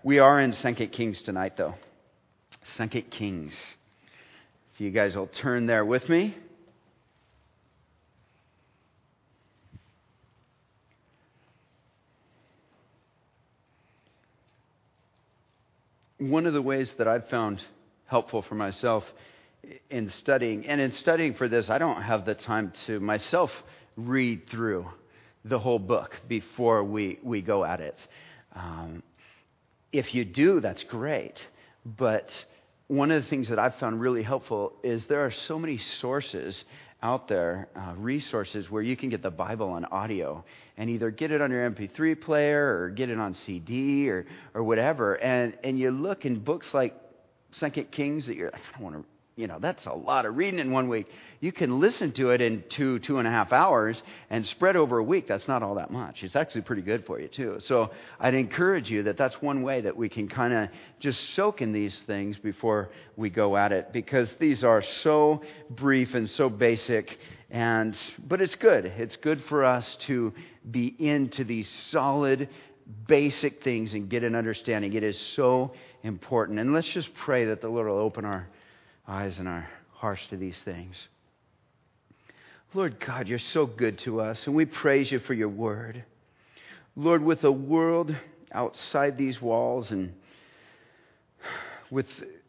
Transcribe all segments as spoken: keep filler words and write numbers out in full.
We are in Second Kings tonight, though. Second Kings. If you guys will turn there with me. One of the ways that I've found helpful for myself in studying, and in studying for this, I don't have the time to myself read through the whole book before we, we go at it. Um, if you do, that's great. But one of the things that I've found really helpful is there are so many sources out there, uh, resources where you can get the Bible on audio and either get it on your M P three player or get it on C D or or whatever. And and you look in books like Second Kings that you're like, I don't want to, you know, that's a lot of reading in one week. You can listen to it in two, two and a half hours and spread over a week. That's not all that much. It's actually pretty good for you too. So I'd encourage you that that's one way that we can kind of just soak in these things before we go at it, because these are so brief and so basic. And but it's good. It's good for us to be into these solid, basic things and get an understanding. It is so important. And let's just pray that the Lord will open our eyes and our hearts to these things. Lord God, you're so good to us, and we praise you for your word. Lord, with a world outside these walls and with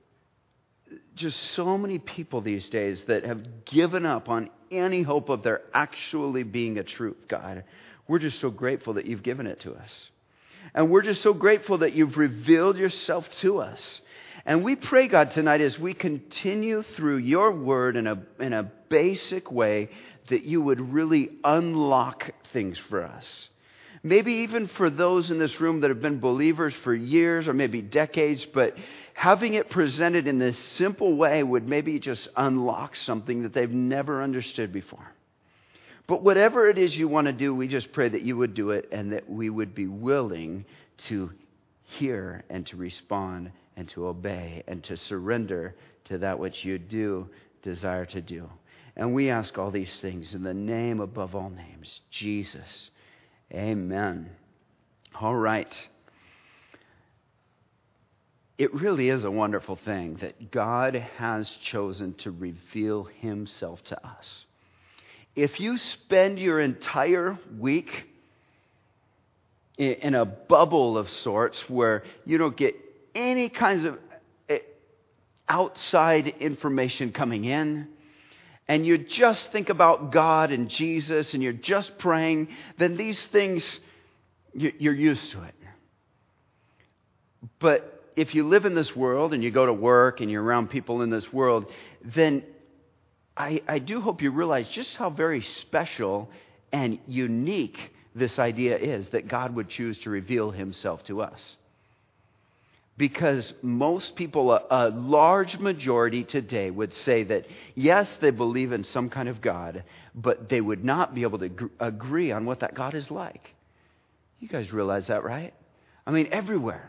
just so many people these days that have given up on any hope of there actually being a truth, God, we're just so grateful that you've given it to us. And we're just so grateful that you've revealed yourself to us. And we pray, God, tonight as we continue through your word in a in a basic way, that you would really unlock things for us. Maybe even for those in this room that have been believers for years or maybe decades, but having it presented in this simple way would maybe just unlock something that they've never understood before. But whatever it is you want to do, we just pray that you would do it and that we would be willing to hear and to respond and to obey and to surrender to that which you do desire to do. And we ask all these things in the name above all names, Jesus. Amen. All right. It really is a wonderful thing that God has chosen to reveal himself to us. If you spend your entire week in a bubble of sorts where you don't get any kinds of outside information coming in, and you just think about God and Jesus and you're just praying, then these things, you're used to it. But if you live in this world and you go to work and you're around people in this world, then I, I do hope you realize just how very special and unique this idea is that God would choose to reveal himself to us. Because most people, a, a large majority today would say that, yes, they believe in some kind of God, but they would not be able to gr- agree on what that God is like. You guys realize that, right? I mean, everywhere.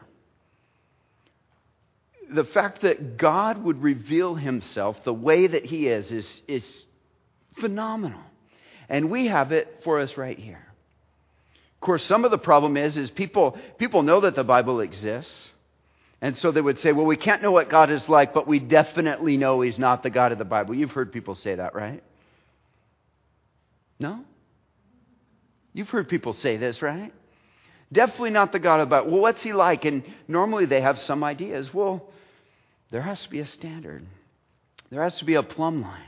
The fact that God would reveal himself the way that he is is, is phenomenal. And we have it for us right here. Of course, some of the problem is, is people, people know that the Bible exists. And so they would say, well, we can't know what God is like, but we definitely know he's not the God of the Bible. You've heard people say that, right? No? You've heard people say this, right? Definitely not the God of the Bible. Well, what's he like? And normally they have some ideas. Well, there has to be a standard. There has to be a plumb line.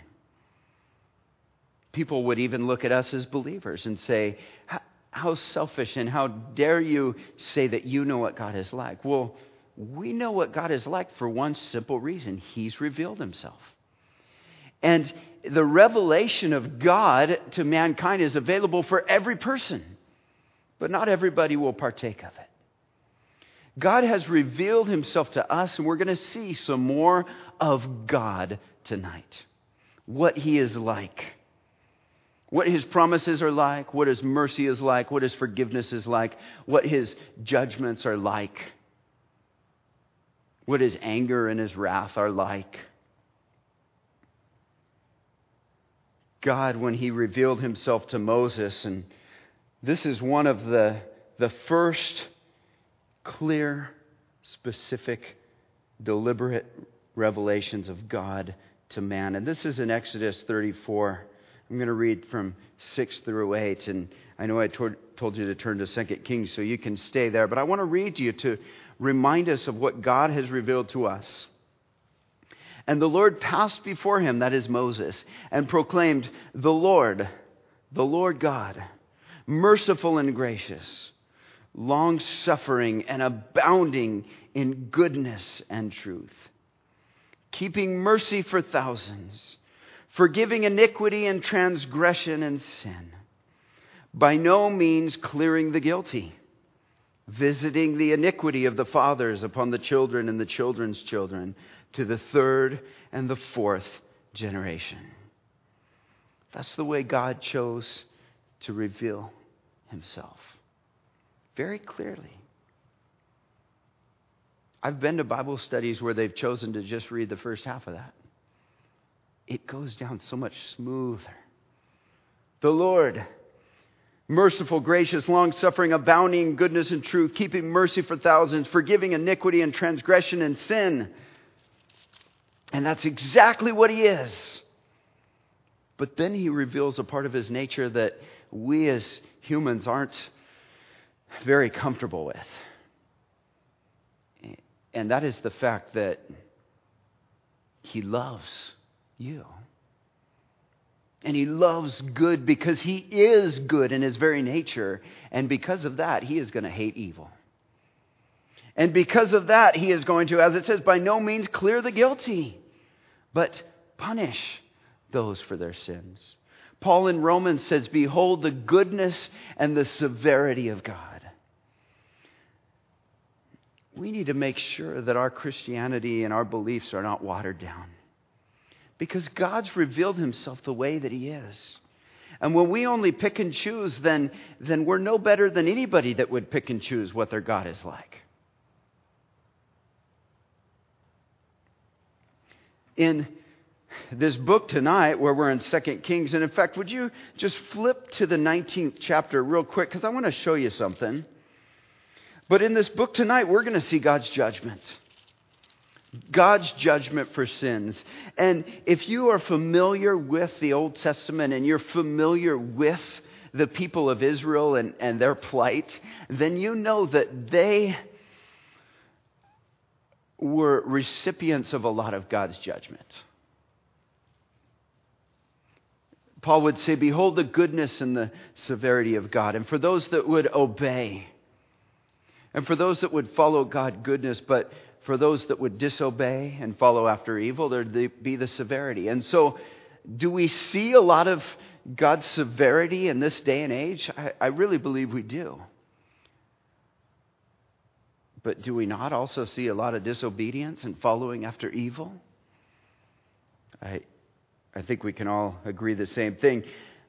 People would even look at us as believers and say, how selfish and how dare you say that you know what God is like? Well, we know what God is like for one simple reason. He's revealed himself. And the revelation of God to mankind is available for every person. But not everybody will partake of it. God has revealed himself to us, and we're going to see some more of God tonight. What he is like. What his promises are like. What his mercy is like. What his forgiveness is like. What his judgments are like. What his anger and his wrath are like. God, when he revealed himself to Moses, and this is one of the, the first clear specific, deliberate revelations of God to man. And this is in Exodus thirty-four. I'm going to read from six through eight. And I know I told, told you to turn to Second Kings, so you can stay there. But I want to read to you to remind us of what God has revealed to us. And the Lord passed before him, that is Moses, and proclaimed, "The Lord, the Lord God, merciful and gracious, long-suffering and abounding in goodness and truth, keeping mercy for thousands, forgiving iniquity and transgression and sin, by no means clearing the guilty, visiting the iniquity of the fathers upon the children and the children's children, to the third and the fourth generation." That's the way God chose to reveal himself. Very clearly. I've been to Bible studies where they've chosen to just read the first half of that. It goes down so much smoother. The Lord, merciful, gracious, long-suffering, abounding in goodness and truth, keeping mercy for thousands, forgiving iniquity and transgression and sin. And that's exactly what he is. But then he reveals a part of his nature that we as humans aren't very comfortable with. And that is the fact that he loves you. And he loves good because he is good in his very nature. And because of that, he is going to hate evil. And because of that, he is going to, as it says, by no means clear the guilty, but punish those for their sins. Paul in Romans says, "Behold the goodness and the severity of God." We need to make sure that our Christianity and our beliefs are not watered down. Because God's revealed himself the way that he is. And when we only pick and choose, then, then we're no better than anybody that would pick and choose what their God is like. In this book tonight, where we're in Second Kings, and in fact, would you just flip to the nineteenth chapter real quick, because I want to show you something. But in this book tonight, we're going to see God's judgment. God's judgment for sins. And if you are familiar with the Old Testament and you're familiar with the people of Israel and, and their plight, then you know that they were recipients of a lot of God's judgment. Paul would say, "Behold the goodness and the severity of God." And for those that would obey, and for those that would follow God, goodness, but for those that would disobey and follow after evil, there'd be the severity. And so, do we see a lot of God's severity in this day and age? I, I really believe we do. But do we not also see a lot of disobedience and following after evil? I, I think we can all agree the same thing.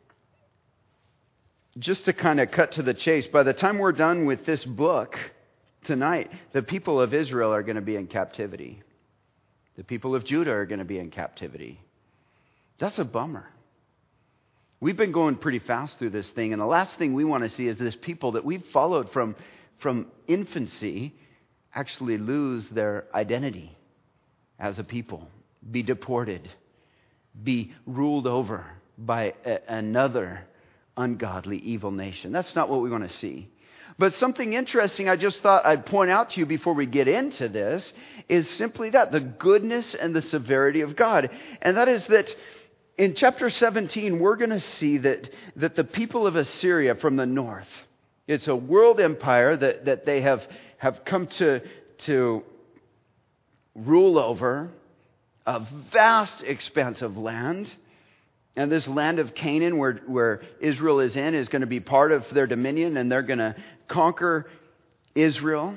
Just to kind of cut to the chase, by the time we're done with this book tonight, the people of Israel are going to be in captivity. The people of Judah are going to be in captivity. That's a bummer. We've been going pretty fast through this thing, and the last thing we want to see is this people that we've followed from, from infancy actually lose their identity as a people, be deported, be ruled over by a, another ungodly, evil nation. That's not what we want to see. But something interesting I just thought I'd point out to you before we get into this is simply that, the goodness and the severity of God. And that is that in chapter seventeen, we're going to see that, that the people of Assyria from the north, it's a world empire that, that they have, have come to, to rule over a vast expanse of land. And this land of Canaan, where, where Israel is in, is going to be part of their dominion, and they're going to conquer Israel.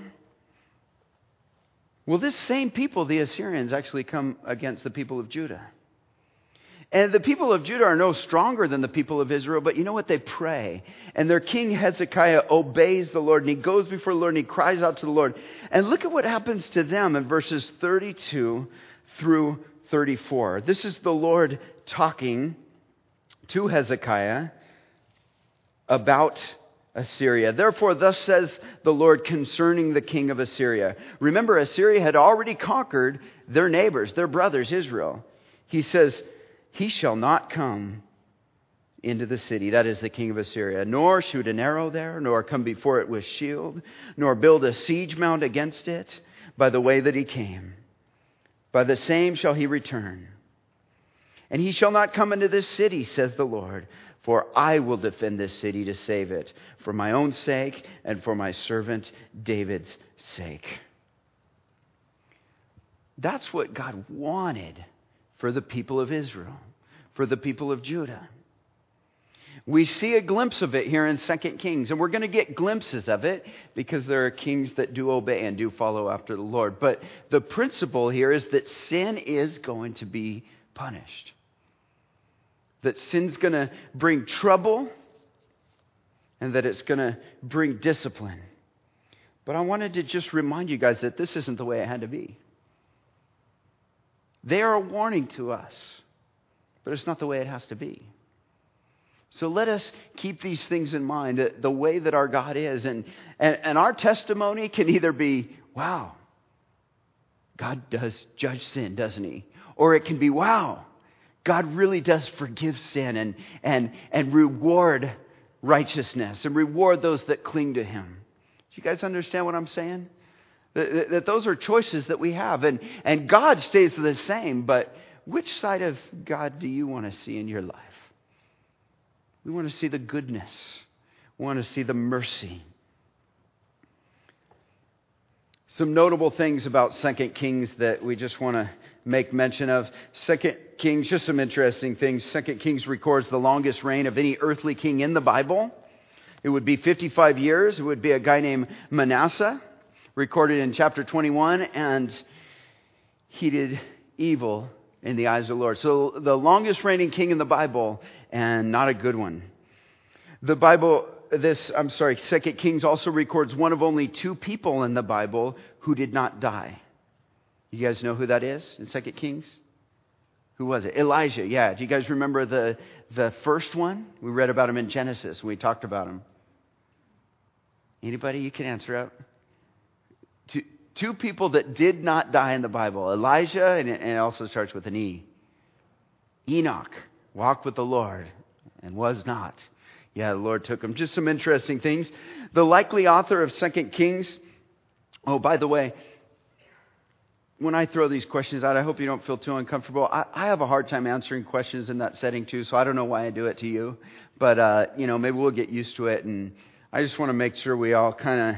Well, this same people, the Assyrians, actually come against the people of Judah. And the people of Judah are no stronger than the people of Israel, but you know what? They pray. And their king Hezekiah obeys the Lord, and he goes before the Lord, and he cries out to the Lord. And look at what happens to them in verses thirty-two through thirty-four. This is the Lord talking to Hezekiah about Assyria. Therefore, thus says the Lord concerning the king of Assyria. Remember, Assyria had already conquered their neighbors, their brothers, Israel. He says, he shall not come into the city, that is the king of Assyria, nor shoot an arrow there, nor come before it with shield, nor build a siege mount against it by the way that he came. By the same shall he return. And he shall not come into this city, says the Lord, for I will defend this city to save it, for my own sake and for my servant David's sake. That's what God wanted for the people of Israel, for the people of Judah. We see a glimpse of it here in Second Kings, and we're going to get glimpses of it because there are kings that do obey and do follow after the Lord. But the principle here is that sin is going to be punished. That sin's going to bring trouble and that it's going to bring discipline. But I wanted to just remind you guys that this isn't the way it had to be. They are a warning to us, but it's not the way it has to be. So let us keep these things in mind, the way that our God is. And, and, and our testimony can either be, wow, God does judge sin, doesn't he? Or it can be, wow, God really does forgive sin and, and, and reward righteousness and reward those that cling to him. Do you guys understand what I'm saying? That, that those are choices that we have. And, and God stays the same, but which side of God do you want to see in your life? We want to see the goodness. We want to see the mercy. Some notable things about Second Kings that we just want to make mention of. Second Kings, just some interesting things. Second Kings records the longest reign of any earthly king in the Bible. It would be fifty-five years. It would be a guy named Manasseh, recorded in chapter twenty-one, and he did evil in the eyes of the Lord. So the longest reigning king in the Bible, and not a good one. The Bible, this, I'm sorry, Second Kings also records one of only two people in the Bible who did not die. You guys know who that is in Second Kings? Who was it? Elijah, yeah. Do you guys remember the, the first one? We read about him in Genesis, and we talked about him. Anybody you can answer out? Two, two people that did not die in the Bible. Elijah, and it, and it also starts with an E. Enoch walked with the Lord and was not. Yeah, the Lord took him. Just some interesting things. The likely author of Second Kings. Oh, by the way, when I throw these questions out, I hope you don't feel too uncomfortable. I, I have a hard time answering questions in that setting too, so I don't know why I do it to you. But, uh, you know, maybe we'll get used to it. And I just want to make sure we all kind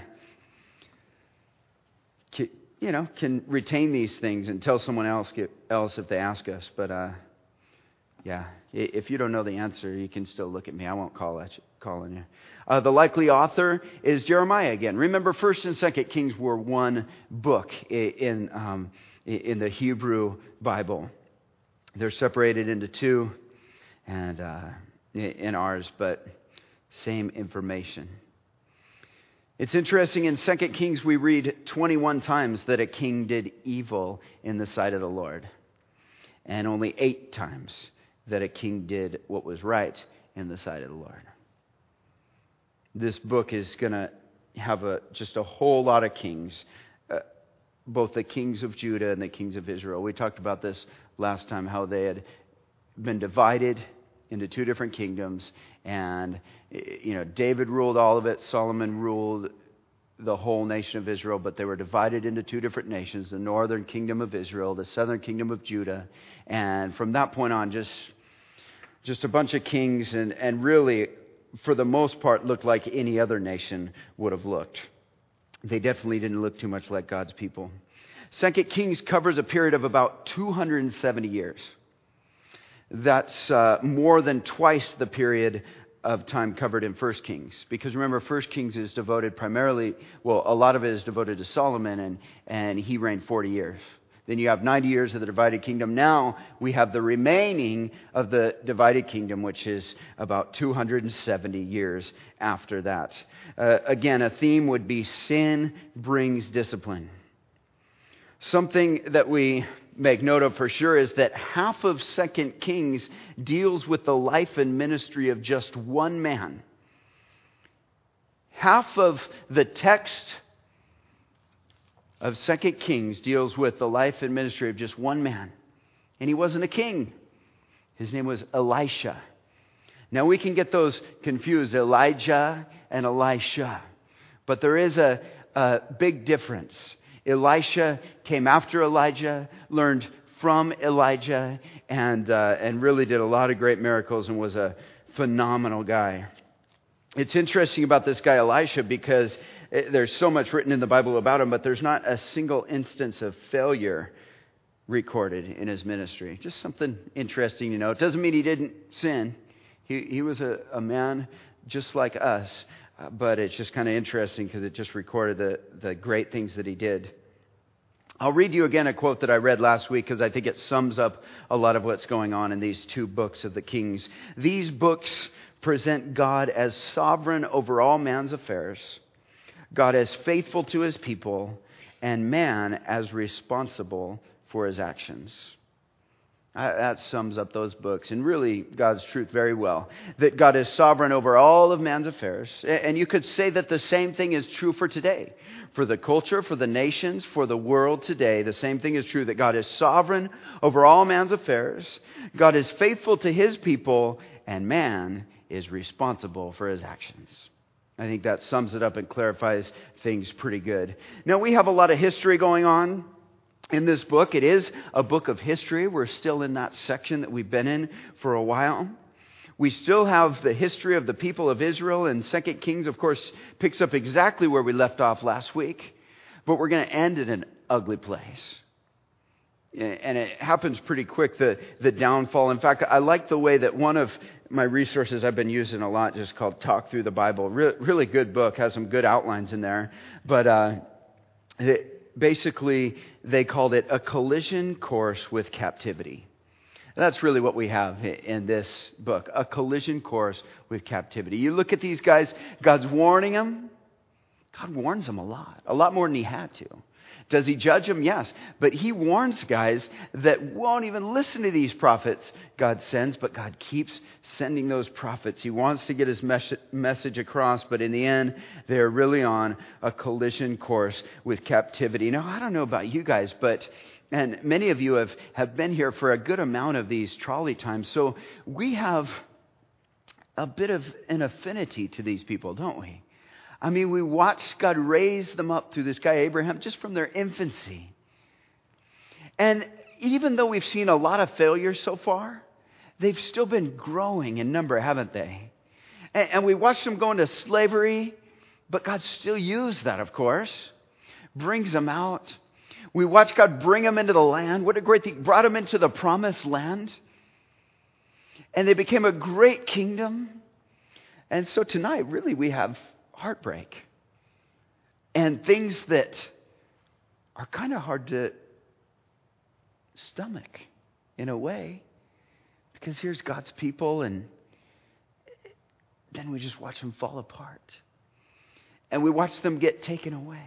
of, you know, can retain these things and tell someone else, else if they ask us. But, uh, yeah, if you don't know the answer, you can still look at me. I won't call at you, call on you. Uh, the likely author is Jeremiah again. Remember, First and Second Kings were one book in um, in the Hebrew Bible. They're separated into two, and uh, in ours, but same information. It's interesting. In Second Kings, we read twenty-one times that a king did evil in the sight of the Lord, and only eight times that a king did what was right in the sight of the Lord. This book is going to have a just a whole lot of kings, uh, both the kings of Judah and the kings of Israel. We talked about this last time, how they had been divided into two different kingdoms. And, you know, David ruled all of it. Solomon ruled the whole nation of Israel, but they were divided into two different nations, the northern kingdom of Israel, the southern kingdom of Judah. And from that point on, just just a bunch of kings, and, and really, for the most part, looked like any other nation would have looked. They definitely didn't look too much like God's people. Second Kings covers a period of about two hundred seventy years. That's uh, more than twice the period of time covered in First Kings. Because remember, First Kings is devoted primarily, well, a lot of it is devoted to Solomon, and, and he reigned forty years. Then you have ninety years of the divided kingdom. Now we have the remaining of the divided kingdom, which is about two hundred seventy years after that. Uh, again, a theme would be sin brings discipline. Something that we make note of for sure is that half of Second Kings deals with the life and ministry of just one man. Half of the text of Second Kings deals with the life and ministry of just one man. And he wasn't a king. His name was Elisha. Now we can get those confused, Elijah and Elisha. But there is a, a big difference. Elisha came after Elijah, learned from Elijah, and uh, and really did a lot of great miracles and was a phenomenal guy. It's interesting about this guy Elisha because there's so much written in the Bible about him, but there's not a single instance of failure recorded in his ministry. Just something interesting to know. It doesn't mean he didn't sin. He he was a, a man just like us, uh, but it's just kind of interesting because it just recorded the, the great things that he did. I'll read you again a quote that I read last week because I think it sums up a lot of what's going on in these two books of the Kings. These books present God as sovereign over all man's affairs, God as faithful to his people, and man as responsible for his actions. That sums up those books and really God's truth very well. That God is sovereign over all of man's affairs. And you could say that the same thing is true for today. For the culture, for the nations, for the world today, the same thing is true, that God is sovereign over all man's affairs. God is faithful to his people, and man is responsible for his actions. I think that sums it up and clarifies things pretty good. Now, we have a lot of history going on in this book. It is a book of history. We're still in that section that we've been in for a while. We still have the history of the people of Israel, and Second Kings, of course, picks up exactly where we left off last week. But we're going to end in an ugly place. And it happens pretty quick, the, the downfall. In fact, I like the way that one of my resources I've been using a lot, just called Talk Through the Bible. Re- really good book, has some good outlines in there. But uh, it, basically, they called it a collision course with captivity. That's really what we have in this book, a collision course with captivity. You look at these guys, God's warning them. God warns them a lot, a lot more than he had to. Does he judge them? Yes. But he warns guys that won't even listen to these prophets God sends, but God keeps sending those prophets. He wants to get his mes- message across, but in the end, they're really on a collision course with captivity. Now, I don't know about you guys, but and many of you have, have been here for a good amount of these trolley times. So we have a bit of an affinity to these people, don't we? I mean, we watched God raise them up through this guy Abraham just from their infancy. And even though we've seen a lot of failures so far, they've still been growing in number, haven't they? And, and we watched them go into slavery, but God still used that, of course. Brings them out. We watched God bring them into the land. What a great thing. Brought them into the promised land. And they became a great kingdom. And so tonight, really, we have heartbreak. And things that are kind of hard to stomach in a way. Because here's God's people, and then we just watch them fall apart. And we watch them get taken away.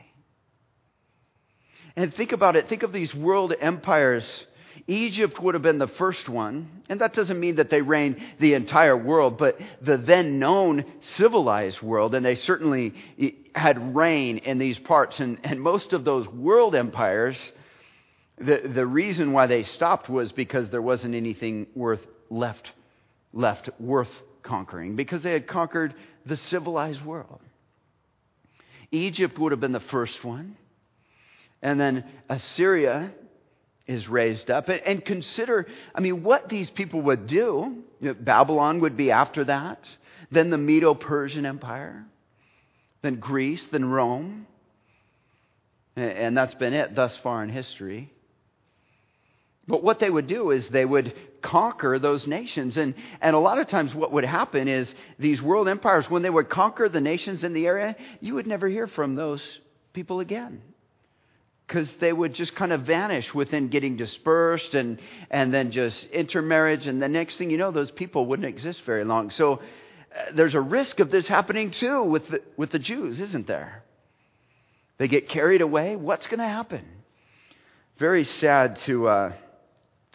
And think about it. Think of these world empires. Egypt would have been the first one. And that doesn't mean that they reigned the entire world, but the then known civilized world. And they certainly had reign in these parts. And, and most of those world empires, the, the reason why they stopped was because there wasn't anything worth left, left worth conquering. Because they had conquered the civilized world. Egypt would have been the first one. And then Assyria is raised up. And consider, I mean, what these people would do. You know, Babylon would be after that. Then the Medo-Persian Empire. Then Greece. Then Rome. And that's been it thus far in history. But what they would do is they would conquer those nations. And, and a lot of times what would happen is these world empires, when they would conquer the nations in the area, you would never hear from those people again. Because they would just kind of vanish within getting dispersed and, and then just intermarriage. And the next thing you know, those people wouldn't exist very long. So uh, there's a risk of this happening too with the, with the Jews, isn't there? They get carried away. What's going to happen? Very sad to uh,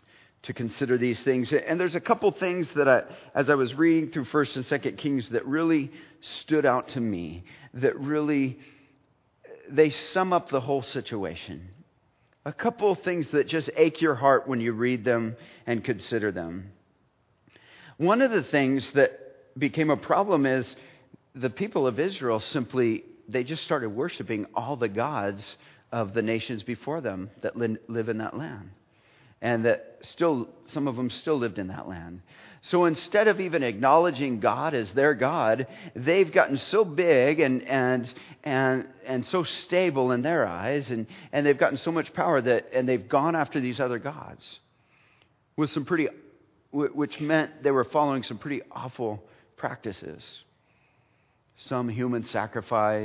to consider these things. And there's a couple things that I, as I was reading through First and Second Kings, that really stood out to me, that really, they sum up the whole situation. A couple of things that just ache your heart when you read them and consider them. One of the things that became a problem is the people of Israel simply, they just started worshiping all the gods of the nations before them that live in that land. And that still, some of them still lived in that land. So instead of even acknowledging God as their God, they've gotten so big and and and and so stable in their eyes, and, and they've gotten so much power that, and they've gone after these other gods with some pretty, which meant they were following some pretty awful practices. Some human sacrifice.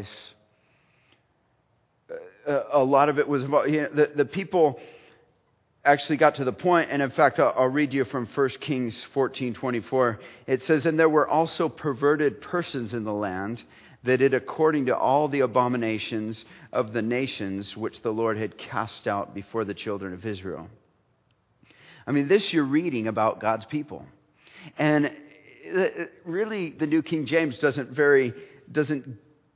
A, a lot of it was about, you know, the, the people actually got to the point, and in fact, I'll, I'll read you from First Kings fourteen twenty-four. It says, "And there were also perverted persons in the land that did according to all the abominations of the nations which the Lord had cast out before the children of Israel." I mean, this you're reading about God's people. And really, the New King James doesn't very, doesn't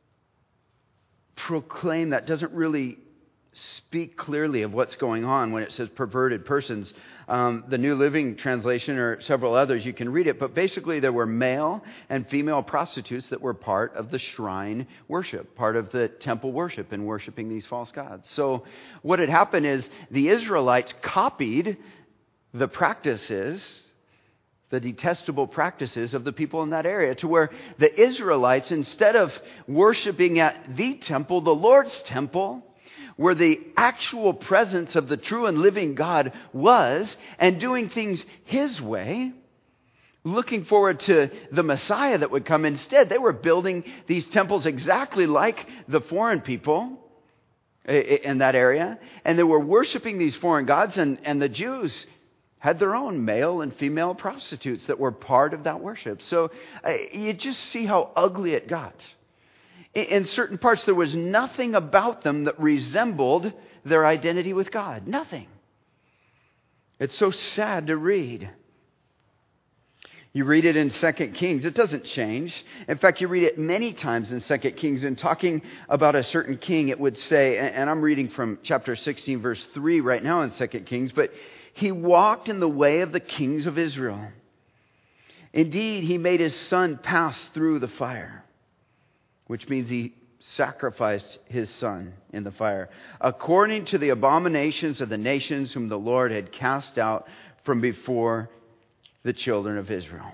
proclaim that, doesn't really speak clearly of what's going on when it says perverted persons. Um, the New Living Translation, or several others, you can read it, but basically there were male and female prostitutes that were part of the shrine worship, part of the temple worship, and worshiping these false gods. So what had happened is the Israelites copied the practices, the detestable practices of the people in that area, to where the Israelites, instead of worshiping at the temple, the Lord's temple, where the actual presence of the true and living God was, and doing things His way, looking forward to the Messiah that would come. Instead, they were building these temples exactly like the foreign people in that area, and they were worshiping these foreign gods, and, and the Jews had their own male and female prostitutes that were part of that worship. So uh, you just see how ugly it got. In certain parts, there was nothing about them that resembled their identity with God. Nothing. It's so sad to read. You read it in Second Kings. It doesn't change. In fact, you read it many times in Second Kings. And talking about a certain king, it would say, and I'm reading from chapter sixteen, verse three right now in Second Kings, but he walked in the way of the kings of Israel. Indeed, he made his son pass through the fire, which means he sacrificed his son in the fire, according to the abominations of the nations whom the Lord had cast out from before the children of Israel.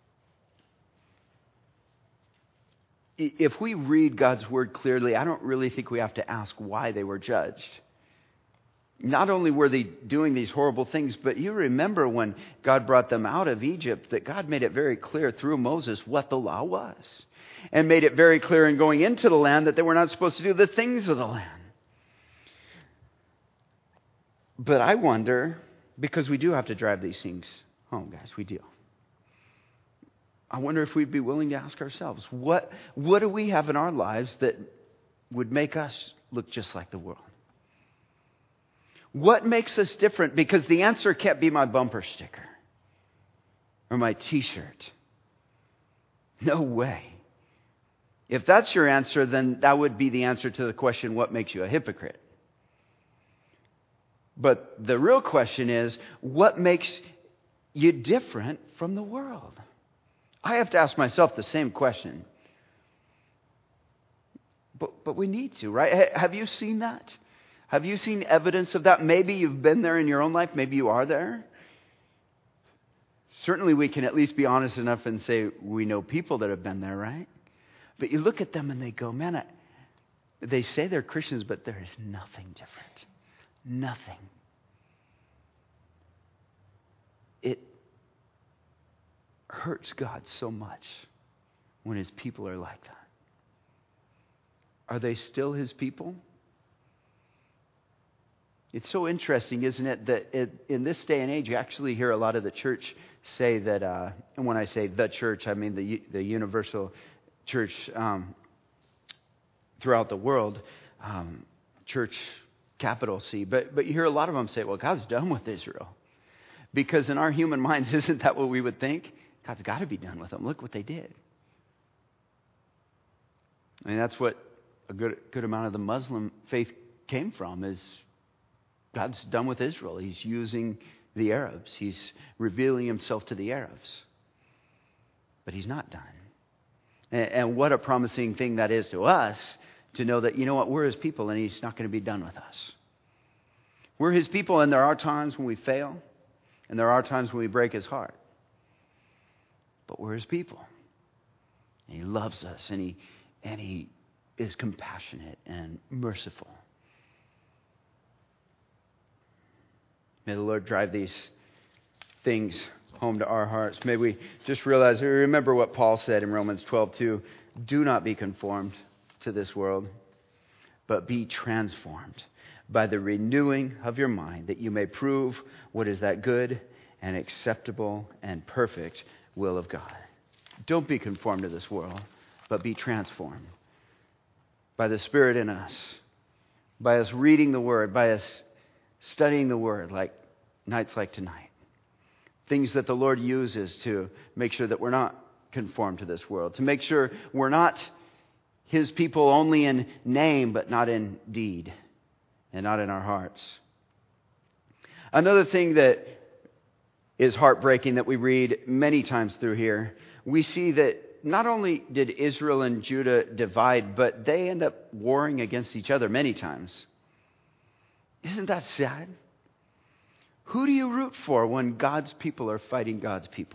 If we read God's word clearly, I don't really think we have to ask why they were judged. Not only were they doing these horrible things, but you remember when God brought them out of Egypt, that God made it very clear through Moses what the law was. And made it very clear in going into the land that they were not supposed to do the things of the land. But I wonder, because we do have to drive these things home, guys, we do. I wonder if we'd be willing to ask ourselves, what, what do we have in our lives that would make us look just like the world? What makes us different? Because the answer can't be my bumper sticker or my t-shirt. No way. If that's your answer, then that would be the answer to the question, what makes you a hypocrite? But the real question is, what makes you different from the world? I have to ask myself the same question. But, but we need to, right? Have you seen that? Have you seen evidence of that? Maybe you've been there in your own life. Maybe you are there. Certainly we can at least be honest enough and say we know people that have been there, right? But you look at them and they go, man, I, they say they're Christians, but there is nothing different. Nothing. It hurts God so much when His people are like that. Are they still His people? It's so interesting, isn't it, that it, in this day and age, you actually hear a lot of the church say that, uh, and when I say the church, I mean the the universal church um, throughout the world, um, church, capital C. But, but you hear a lot of them say, well, God's done with Israel. Because in our human minds, isn't that what we would think? God's got to be done with them. Look what they did. I mean, that's what a good good amount of the Muslim faith came from, is God's done with Israel. He's using the Arabs. He's revealing himself to the Arabs. But he's not done. And, and what a promising thing that is to us, to know that, you know what, we're his people and he's not going to be done with us. We're his people, and there are times when we fail, and there are times when we break his heart. But we're his people. And he loves us, and he and he is compassionate and merciful. May the Lord drive these things home to our hearts. May we just realize, remember what Paul said in Romans twelve two, do not be conformed to this world, but be transformed by the renewing of your mind, that you may prove what is that good and acceptable and perfect will of God. Don't be conformed to this world, but be transformed by the Spirit in us, by us reading the Word, by us studying the Word like nights like tonight. Things that the Lord uses to make sure that we're not conformed to this world, to make sure we're not his people only in name, but not in deed, and not in our hearts. Another thing that is heartbreaking that we read many times through here, we see that not only did Israel and Judah divide, but they end up warring against each other many times. Isn't that sad? Who do you root for when God's people are fighting God's people?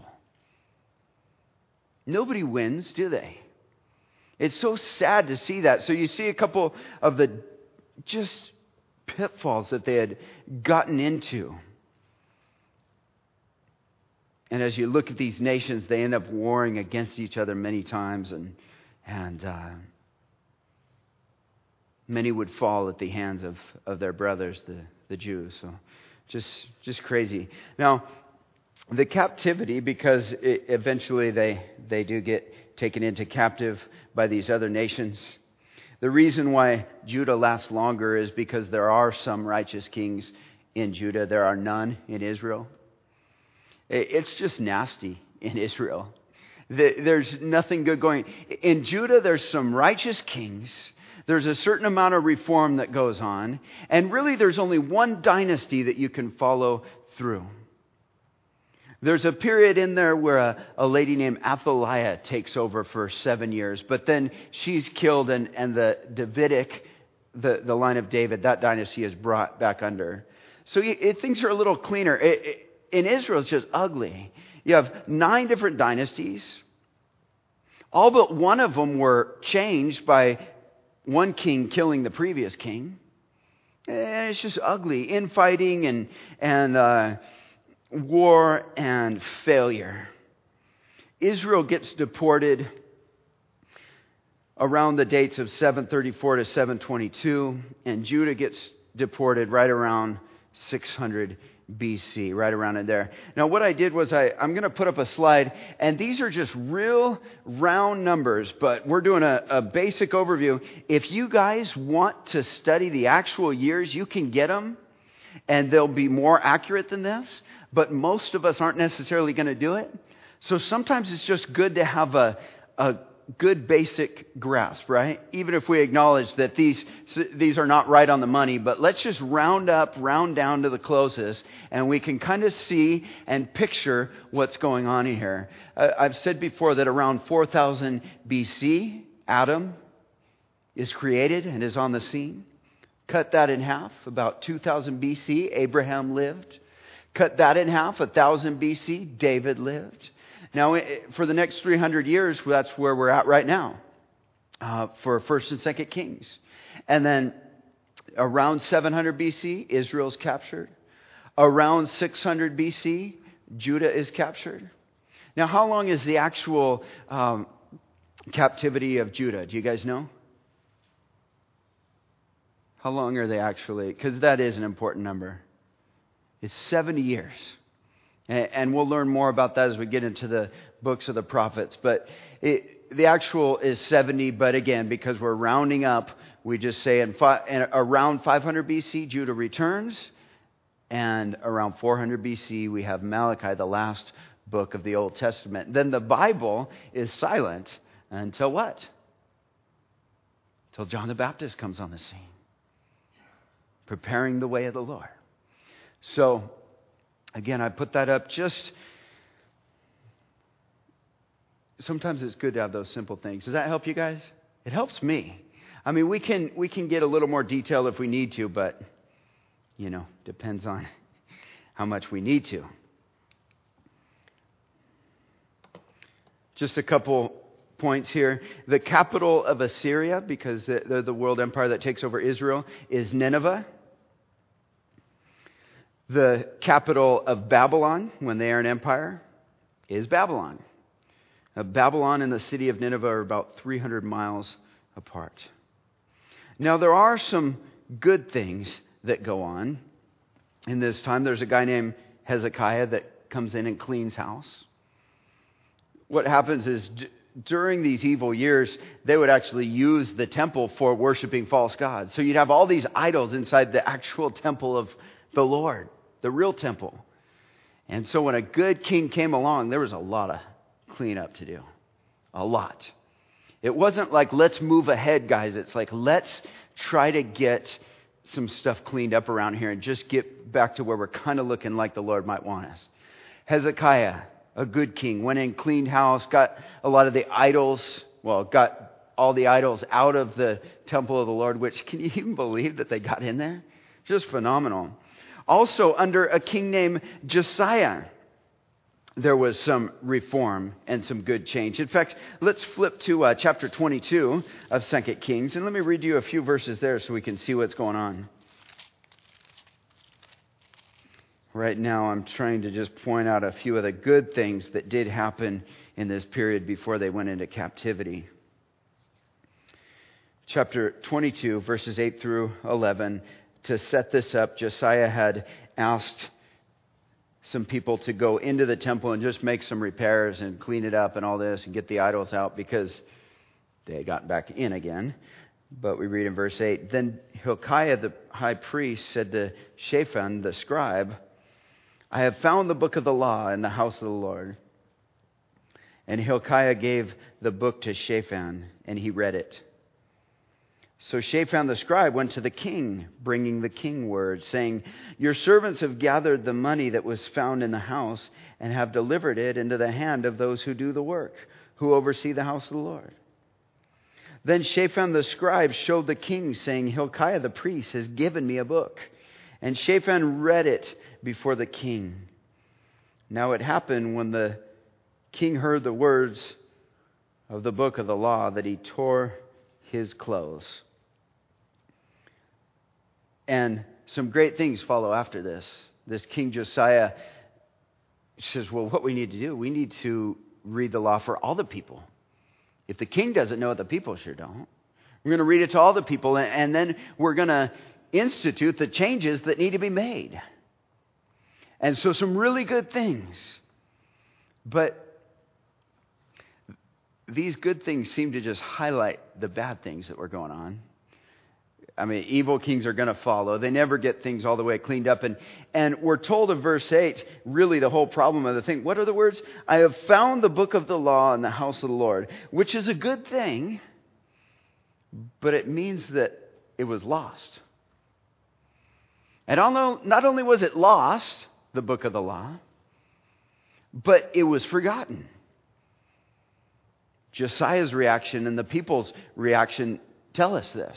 Nobody wins, do they? It's so sad to see that. So you see a couple of the just pitfalls that they had gotten into. And as you look at these nations, they end up warring against each other many times, and and uh, many would fall at the hands of, of their brothers, the, the Jews. So just just crazy. Now, the captivity, because it, eventually they, they do get taken into captive by these other nations. The reason why Judah lasts longer is because there are some righteous kings in Judah. There are none in Israel. It's just nasty in Israel. There's nothing good going. In Judah, there's some righteous kings. There's a certain amount of reform that goes on. And really, there's only one dynasty that you can follow through. There's a period in there where a, a lady named Athaliah takes over for seven years. But then she's killed, and, and the Davidic, the, the line of David, that dynasty is brought back under. So you, it, things are a little cleaner. It, it, in Israel, it's just ugly. You have nine different dynasties. All but one of them were changed by one king killing the previous king. And it's just ugly. Infighting and, and uh, war and failure. Israel gets deported around the dates of seven thirty-four to seven twenty-two. And Judah gets deported right around six hundred B C, right around in there. Now, what I did was I, I'm going to put up a slide, and these are just real round numbers, but we're doing a, a basic overview. If you guys want to study the actual years, you can get them, and they'll be more accurate than this, but most of us aren't necessarily going to do it. So sometimes it's just good to have a, a good basic grasp, right? Even if we acknowledge that these these are not right on the money, but let's just round up, round down to the closest, and we can kind of see and picture what's going on here. Uh, I've said before that around four thousand B C, Adam is created and is on the scene. Cut that in half, about two thousand B C, Abraham lived. Cut that in half, one thousand B C, David lived. Now, for the next three hundred years, that's where we're at right now, uh, for First and Second Kings. And then around seven hundred B C, Israel's captured. Around six hundred B C, Judah is captured. Now, how long is the actual um, captivity of Judah? Do you guys know? How long are they actually? Because that is an important number. It's seventy years. And we'll learn more about that as we get into the books of the prophets. But it, the actual is seventy. But again, because we're rounding up, we just say in, fi, in around five hundred B C, Judah returns. And around four hundred B C, we have Malachi, the last book of the Old Testament. Then the Bible is silent until what? Until John the Baptist comes on the scene, preparing the way of the Lord. So, again, I put that up just... Sometimes it's good to have those simple things. Does that help you guys? It helps me. I mean, we can we can get a little more detail if we need to, but, you know, depends on how much we need to. Just a couple points here. The capital of Assyria, because they're the world empire that takes over Israel, is Nineveh. The capital of Babylon, when they are an empire, is Babylon. Now, Babylon and the city of Nineveh are about three hundred miles apart. Now, there are some good things that go on in this time. There's a guy named Hezekiah that comes in and cleans house. What happens is d- during these evil years, they would actually use the temple for worshiping false gods. So you'd have all these idols inside the actual temple of the Lord, the real temple. And so when a good king came along, there was a lot of cleanup to do. A lot. It wasn't like, let's move ahead, guys. It's like, let's try to get some stuff cleaned up around here and just get back to where we're kind of looking like the Lord might want us. Hezekiah, a good king, went in, cleaned house, got a lot of the idols, well, got all the idols out of the temple of the Lord, which, can you even believe that they got in there? Just phenomenal. Also, under a king named Josiah, there was some reform and some good change. In fact, let's flip to uh, chapter twenty-two of Second Kings, and let me read you a few verses there so we can see what's going on. Right now, I'm trying to just point out a few of the good things that did happen in this period before they went into captivity. Chapter twenty-two, verses eight through eleven. To set this up, Josiah had asked some people to go into the temple and just make some repairs and clean it up and all this and get the idols out because they had gotten back in again. But we read in verse eight, then Hilkiah the high priest said to Shaphan the scribe, I have found the book of the law in the house of the Lord. And Hilkiah gave the book to Shaphan, and he read it. So Shaphan the scribe went to the king, bringing the king word, saying, your servants have gathered the money that was found in the house and have delivered it into the hand of those who do the work, who oversee the house of the Lord. Then Shaphan the scribe showed the king, saying, Hilkiah the priest has given me a book. And Shaphan read it before the king. Now it happened when the king heard the words of the book of the law that he tore his clothes. And some great things follow after this. This King Josiah says, well, what we need to do, we need to read the law for all the people. If the king doesn't know it, the people sure don't. We're going to read it to all the people, and then we're going to institute the changes that need to be made. And so some really good things. But these good things seem to just highlight the bad things that were going on. I mean, evil kings are going to follow. They never get things all the way cleaned up. And, and we're told in verse eight, really the whole problem of the thing. What are the words? I have found the book of the law in the house of the Lord, which is a good thing, but it means that it was lost. And although not only was it lost, the book of the law, but it was forgotten. Josiah's reaction and the people's reaction tell us this.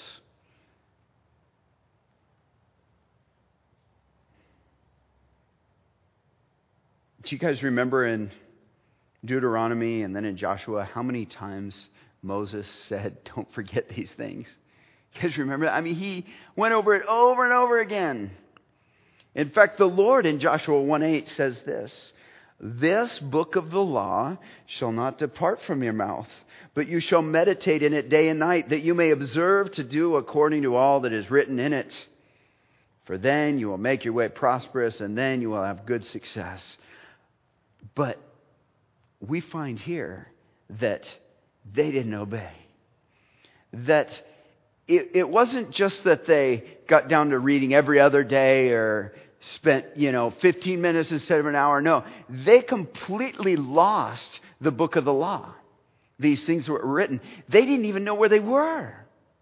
Do you guys remember in Deuteronomy and then in Joshua how many times Moses said, don't forget these things? You guys remember that? I mean, he went over it over and over again. In fact, the Lord in Joshua one eight says this, this book of the law shall not depart from your mouth, but you shall meditate in it day and night, that you may observe to do according to all that is written in it. For then you will make your way prosperous, and then you will have good success. But we find here that they didn't obey. That it, it wasn't just that they got down to reading every other day or spent, you know, fifteen minutes instead of an hour. No, they completely lost the book of the law. These things were written. They didn't even know where they were.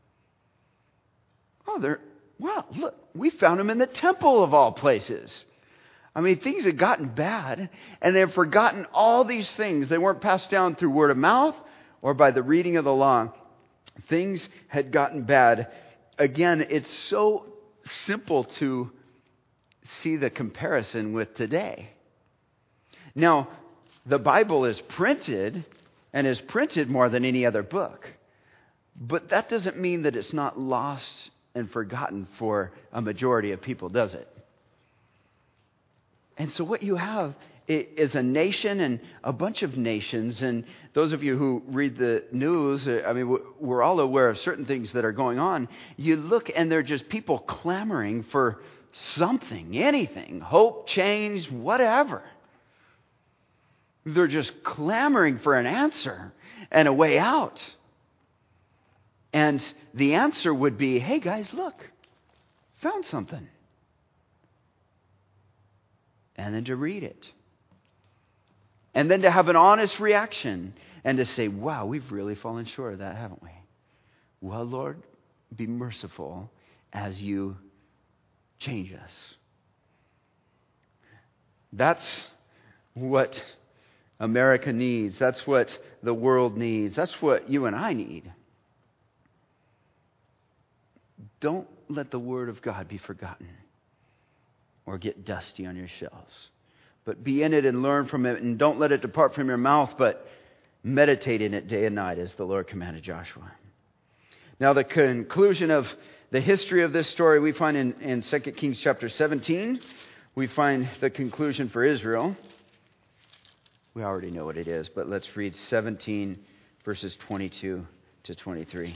Oh, they're, wow, look, we found them in the temple of all places. I mean, things had gotten bad, and they've forgotten all these things. They weren't passed down through word of mouth or by the reading of the law. Things had gotten bad. Again, it's so simple to see the comparison with today. Now, the Bible is printed and is printed more than any other book. But that doesn't mean that it's not lost and forgotten for a majority of people, does it? And so what you have is a nation and a bunch of nations. And those of you who read the news, I mean, we're all aware of certain things that are going on. You look and they're just people clamoring for something, anything, hope, change, whatever. They're just clamoring for an answer and a way out. And the answer would be, hey guys, look, found something. And then to read it. And then to have an honest reaction and to say, wow, we've really fallen short of that, haven't we? Well, Lord, be merciful as you change us. That's what America needs. That's what the world needs. That's what you and I need. Don't let the Word of God be forgotten or get dusty on your shelves. But be in it and learn from it, and don't let it depart from your mouth, but meditate in it day and night as the Lord commanded Joshua. Now the conclusion of the history of this story we find in, in Second Kings chapter seventeen. We find the conclusion for Israel. We already know what it is, but let's read seventeen verses twenty-two to twenty-three.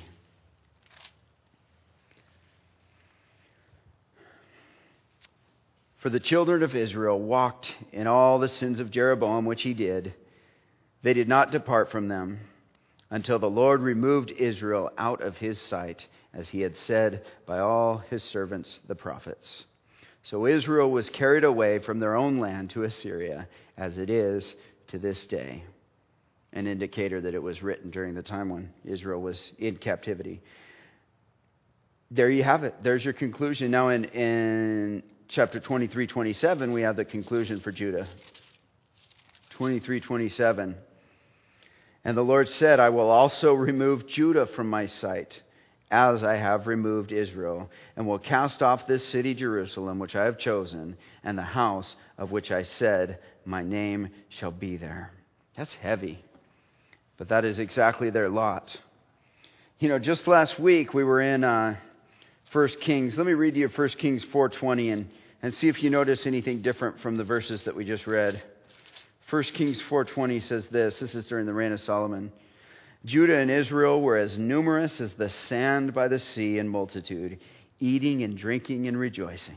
For the children of Israel walked in all the sins of Jeroboam, which he did. They did not depart from them until the Lord removed Israel out of his sight, as he had said by all his servants, the prophets. So Israel was carried away from their own land to Assyria, as it is to this day. An indicator that it was written during the time when Israel was in captivity. There you have it. There's your conclusion. Now in, in chapter twenty-three twenty-seven, we have the conclusion for Judah. twenty-three twenty-seven. And the Lord said, I will also remove Judah from my sight, as I have removed Israel, and will cast off this city Jerusalem, which I have chosen, and the house of which I said, my name shall be there. That's heavy. But that is exactly their lot. You know, just last week we were in uh, First Kings. Let me read you First Kings four twenty and, and see if you notice anything different from the verses that we just read. First Kings four twenty says this. This is during the reign of Solomon. Judah and Israel were as numerous as the sand by the sea in multitude, eating and drinking and rejoicing.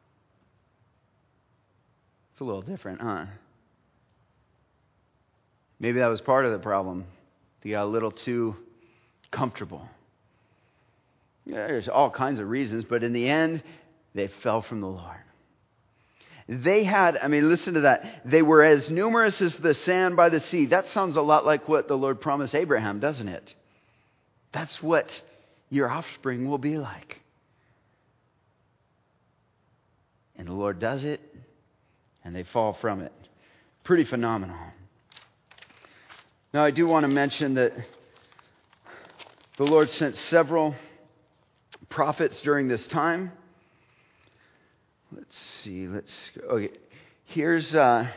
It's a little different, huh? Maybe that was part of the problem. They got a little too comfortable. Yeah, there's all kinds of reasons, but in the end, they fell from the Lord. They had, I mean, listen to that. They were as numerous as the sand by the sea. That sounds a lot like what the Lord promised Abraham, doesn't it? That's what your offspring will be like. And the Lord does it, and they fall from it. Pretty phenomenal. Now, I do want to mention that the Lord sent several prophets during this time. Let's see. Let's go. Okay. Here's, uh,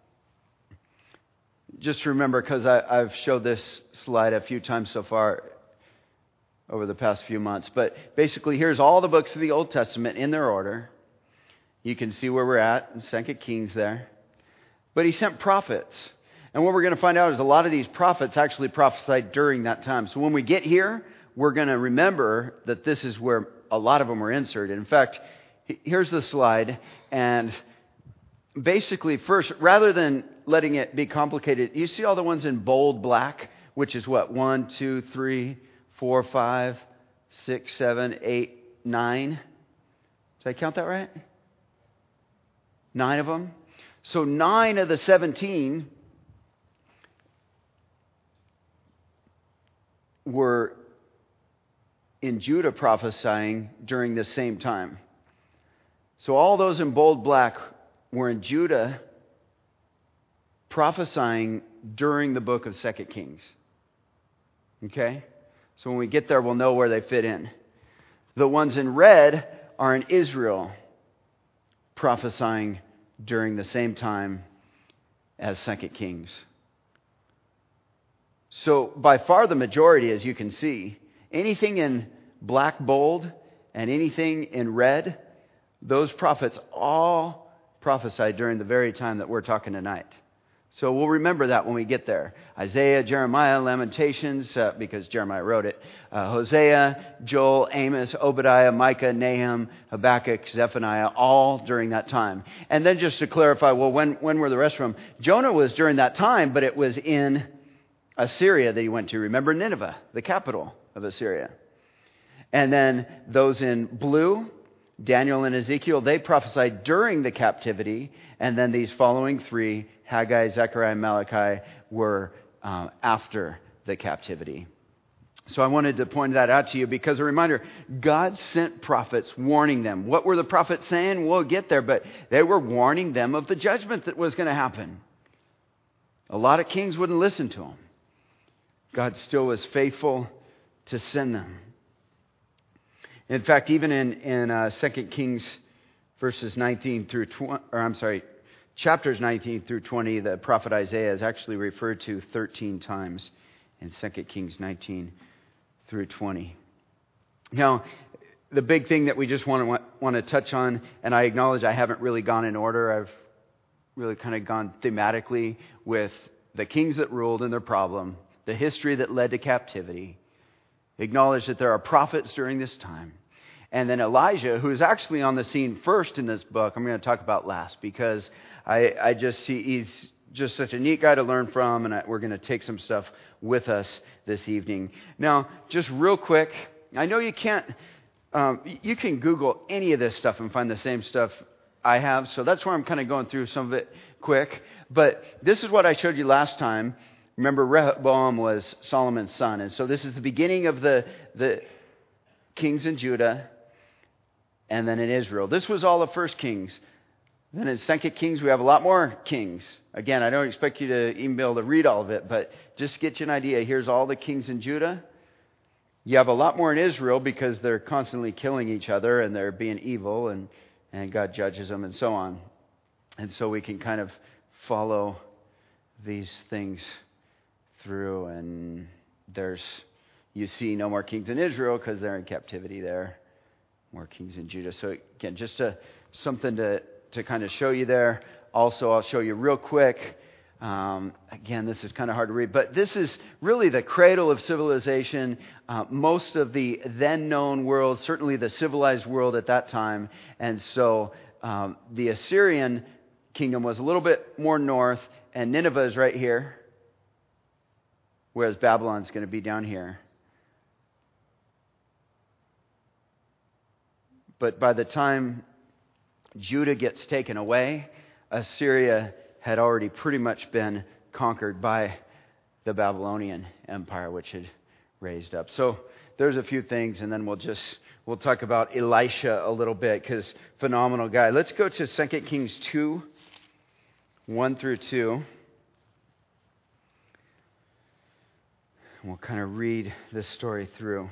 just remember, because I've showed this slide a few times so far over the past few months. But basically, here's all the books of the Old Testament in their order. You can see where we're at in Second Kings there. But he sent prophets. And what we're going to find out is a lot of these prophets actually prophesied during that time. So when we get here, we're going to remember that this is where a lot of them were inserted. In fact, here's the slide. And basically, first, rather than letting it be complicated, you see all the ones in bold black, which is what? One, two, three, four, five, six, seven, eight, nine. Did I count that right? Nine of them. So nine of the seventeen were in Judah prophesying during the same time. So all those in bold black were in Judah prophesying during the book of Second Kings. Okay? So when we get there, we'll know where they fit in. The ones in red are in Israel prophesying during the same time as Second Kings. So by far the majority, as you can see, anything in black bold and anything in red, those prophets all prophesied during the very time that we're talking tonight. So we'll remember that when we get there. Isaiah, Jeremiah, Lamentations, uh, because Jeremiah wrote it. Uh, Hosea, Joel, Amos, Obadiah, Micah, Nahum, Habakkuk, Zephaniah, all during that time. And then just to clarify, well, when, when were the rest of them? Jonah was during that time, but it was in Assyria that he went to. Remember Nineveh, the capital of Assyria. And then those in blue, Daniel and Ezekiel, they prophesied during the captivity. And then these following three, Haggai, Zechariah, and Malachi, were um, after the captivity. So I wanted to point that out to you because a reminder, God sent prophets warning them. What were the prophets saying? We'll get there, but they were warning them of the judgment that was going to happen. A lot of kings wouldn't listen to them. God still was faithful to send them. In fact, even in, in uh, Second Kings verses nineteen through twenty, or I'm sorry, chapters nineteen through twenty, the prophet Isaiah is actually referred to thirteen times in Second Kings nineteen through twenty. Now, the big thing that we just want to want to touch on, and I acknowledge I haven't really gone in order. I've really kind of gone thematically with the kings that ruled and their problem, the history that led to captivity. Acknowledge that there are prophets during this time. And then Elijah, who is actually on the scene first in this book, I'm going to talk about last because I, I just see he's just such a neat guy to learn from, and I, we're going to take some stuff with us this evening. Now, just real quick, I know you can't, um, you can Google any of this stuff and find the same stuff I have, so that's where I'm kind of going through some of it quick. But this is what I showed you last time. Remember, Rehoboam was Solomon's son. And so this is the beginning of the, the kings in Judah and then in Israel. This was all the first kings. Then in Second Kings, we have a lot more kings. Again, I don't expect you to even be able to read all of it, but just to get you an idea, here's all the kings in Judah. You have a lot more in Israel because they're constantly killing each other and they're being evil and, and God judges them and so on. And so we can kind of follow these things through, and there's, you see no more kings in Israel because they're in captivity there. More kings in Judah. So again, just a, something to, to kind of show you there. Also, I'll show you real quick. Um, again, this is kind of hard to read, but this is really the cradle of civilization. Uh, most of the then known world, certainly the civilized world at that time. And so um, the Assyrian kingdom was a little bit more north, and Nineveh is right here, whereas Babylon's going to be down here. But by the time Judah gets taken away, Assyria had already pretty much been conquered by the Babylonian Empire, which had raised up. So there's a few things, and then we'll just we'll talk about Elisha a little bit, because phenomenal guy. Let's go to Second Kings two, one through two. We'll kind of read this story through.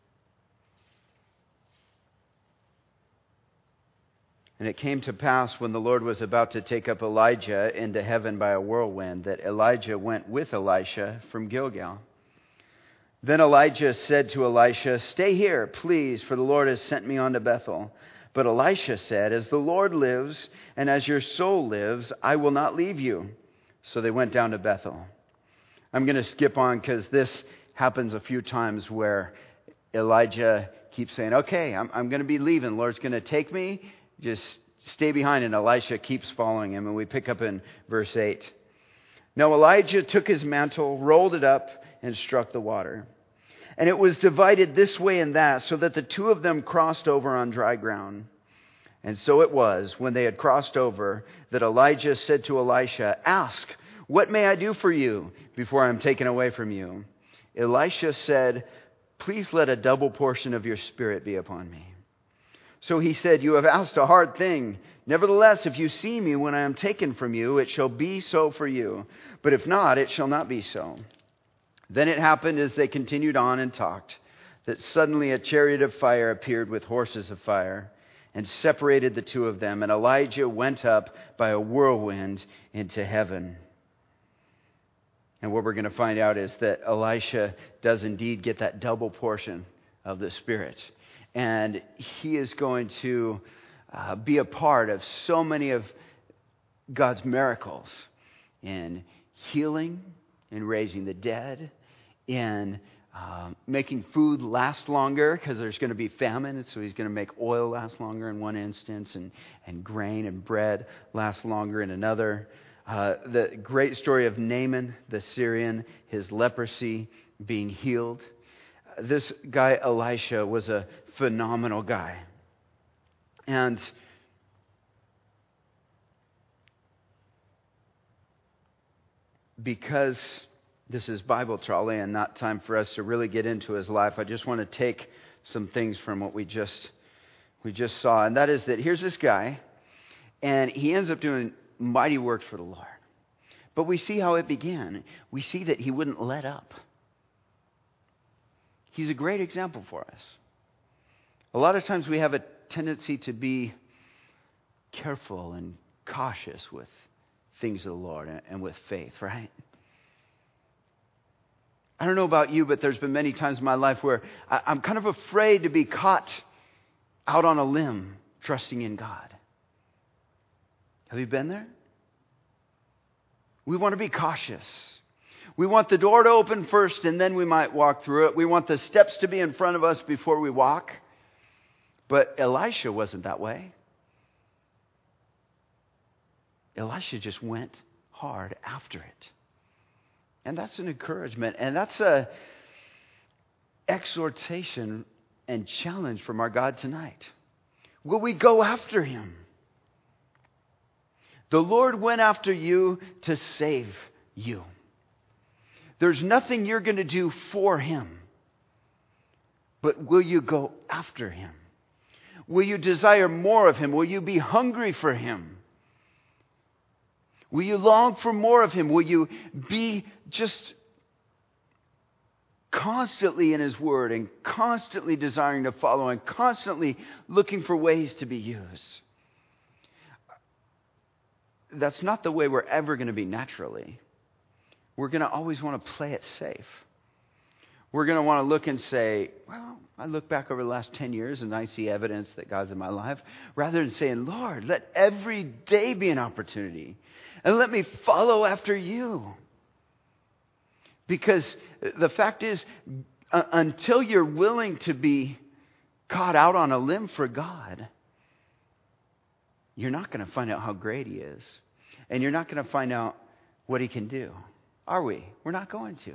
And it came to pass when the Lord was about to take up Elijah into heaven by a whirlwind, that Elijah went with Elisha from Gilgal. Then Elijah said to Elisha, "Stay here, please, for the Lord has sent me on to Bethel." But Elisha said, "As the Lord lives, and as your soul lives, I will not leave you." So they went down to Bethel. I'm going to skip on because this happens a few times where Elijah keeps saying, "Okay, I'm, I'm going to be leaving. The Lord's going to take me. Just stay behind." And Elisha keeps following him. And we pick up in verse eight. "Now Elijah took his mantle, rolled it up, and struck the water. And it was divided this way and that, so that the two of them crossed over on dry ground. And so it was, when they had crossed over, that Elijah said to Elisha, "Ask, what may I do for you before I am taken away from you?" Elisha said, "Please let a double portion of your spirit be upon me." So he said, "You have asked a hard thing. Nevertheless, if you see me when I am taken from you, it shall be so for you. But if not, it shall not be so." Then it happened, as they continued on and talked, that suddenly a chariot of fire appeared with horses of fire and separated the two of them. And Elijah went up by a whirlwind into heaven. And what we're going to find out is that Elisha does indeed get that double portion of the Spirit. And he is going to uh, be a part of so many of God's miracles in healing, in raising the dead, in um, making food last longer, because there's going to be famine. So he's going to make oil last longer in one instance, and, and grain and bread last longer in another. Uh, the great story of Naaman, the Syrian, his leprosy being healed. This guy, Elisha, was a phenomenal guy. And because this is Bible trolley and not time for us to really get into his life, I just want to take some things from what we just we just saw. And that is that here's this guy, and he ends up doing mighty works for the Lord. But we see how it began. We see that he wouldn't let up. He's a great example for us. A lot of times we have a tendency to be careful and cautious with things of the Lord and with faith, right? I don't know about you, but there's been many times in my life where I'm kind of afraid to be caught out on a limb trusting in God. Have you been there? We want to be cautious. We want the door to open first, and then we might walk through it. We want the steps to be in front of us before we walk. But Elisha wasn't that way. Elisha just went hard after it. And that's an encouragement. And that's a exhortation and challenge from our God tonight. Will we go after him? The Lord went after you to save you. There's nothing you're going to do for him. But will you go after him? Will you desire more of him? Will you be hungry for him? Will you long for more of him? Will you be just constantly in his word and constantly desiring to follow and constantly looking for ways to be used? That's not the way we're ever going to be naturally. We're going to always want to play it safe. We're going to want to look and say, well, I look back over the last ten years and I see evidence that God's in my life. Rather than saying, Lord, let every day be an opportunity. And let me follow after you. Because the fact is, uh, until you're willing to be caught out on a limb for God, you're not going to find out how great he is. And you're not going to find out what he can do. Are we? We're not going to.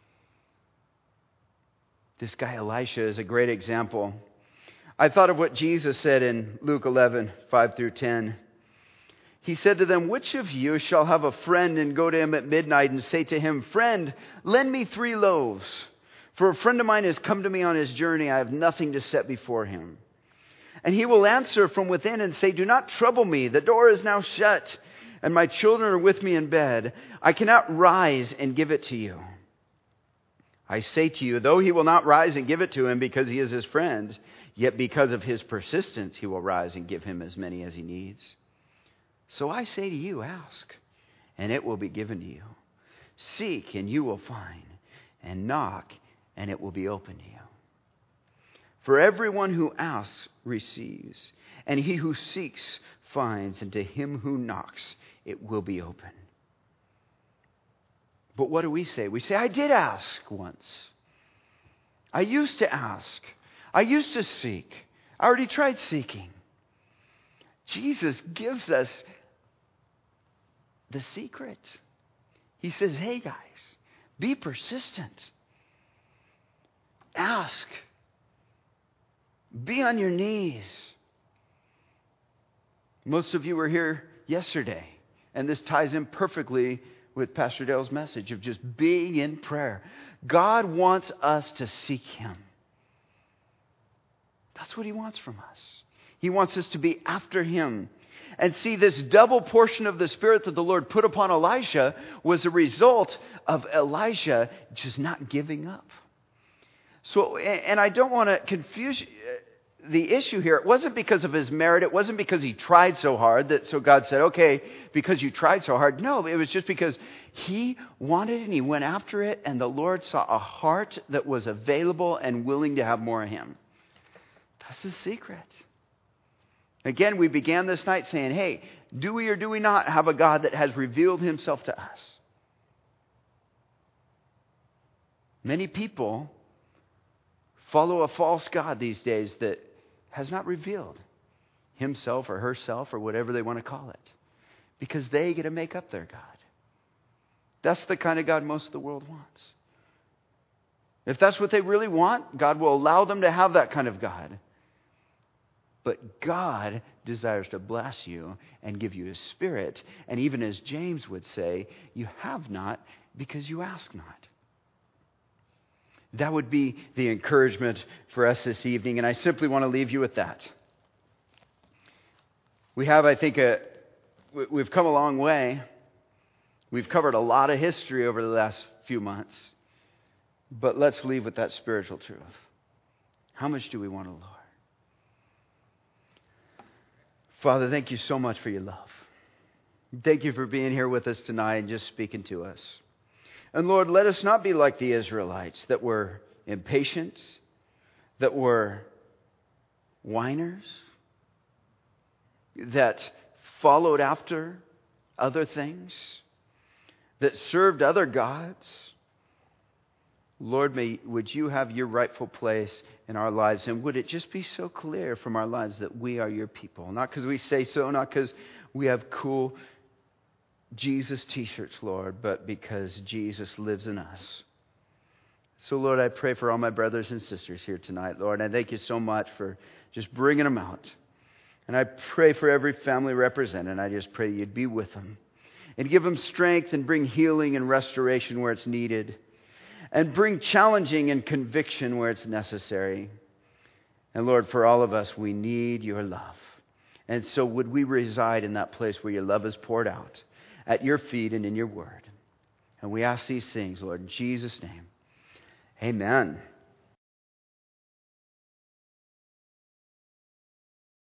This guy Elisha is a great example. I thought of what Jesus said in Luke eleven, five through ten. He said to them, "Which of you shall have a friend and go to him at midnight and say to him, 'Friend, lend me three loaves, for a friend of mine has come to me on his journey. I have nothing to set before him.' And he will answer from within and say, 'Do not trouble me. The door is now shut, and my children are with me in bed. I cannot rise and give it to you.' I say to you, though he will not rise and give it to him because he is his friend, yet because of his persistence he will rise and give him as many as he needs. So I say to you, ask, and it will be given to you. Seek, and you will find. And knock, and it will be opened to you. For everyone who asks receives, and he who seeks finds, and to him who knocks it will be open." But what do we say? We say, I did ask once. I used to ask. I used to seek. I already tried seeking. Jesus gives us the secret. He says, hey guys, be persistent. Ask. Be on your knees. Most of you were here yesterday, and this ties in perfectly with Pastor Dale's message of just being in prayer. God wants us to seek Him. That's what He wants from us. He wants us to be after Him. And see, this double portion of the Spirit that the Lord put upon Elisha was a result of Elisha just not giving up. So, and I don't want to confuse the issue here. It wasn't because of his merit. It wasn't because he tried so hard that so God said, okay, because you tried so hard. No, it was just because he wanted it and he went after it, and the Lord saw a heart that was available and willing to have more of Him. That's the secret. Again, we began this night saying, hey, do we or do we not have a God that has revealed Himself to us? Many people follow a false God these days that has not revealed Himself or herself or whatever they want to call it, because they get to make up their God. That's the kind of God most of the world wants. If that's what they really want, God will allow them to have that kind of God. But God desires to bless you and give you His Spirit. And even as James would say, you have not because you ask not. That would be the encouragement for us this evening. And I simply want to leave you with that. We have, I think, a, we've come a long way. We've covered a lot of history over the last few months. But let's leave with that spiritual truth. How much do we want the Lord? Father, thank you so much for your love. Thank you for being here with us tonight and just speaking to us. And Lord, let us not be like the Israelites that were impatient, that were whiners, that followed after other things, that served other gods. Lord, may, would you have your rightful place in our lives? And would it just be so clear from our lives that we are your people? Not because we say so, not because we have cool Jesus t-shirts, Lord, but because Jesus lives in us. So, Lord, I pray for all my brothers and sisters here tonight, Lord. And I thank you so much for just bringing them out. And I pray for every family represented. And I just pray you'd be with them and give them strength and bring healing and restoration where it's needed. And bring challenging and conviction where it's necessary. And Lord, for all of us, we need your love. And so would we reside in that place where your love is poured out at your feet and in your word. And we ask these things, Lord, in Jesus' name. Amen.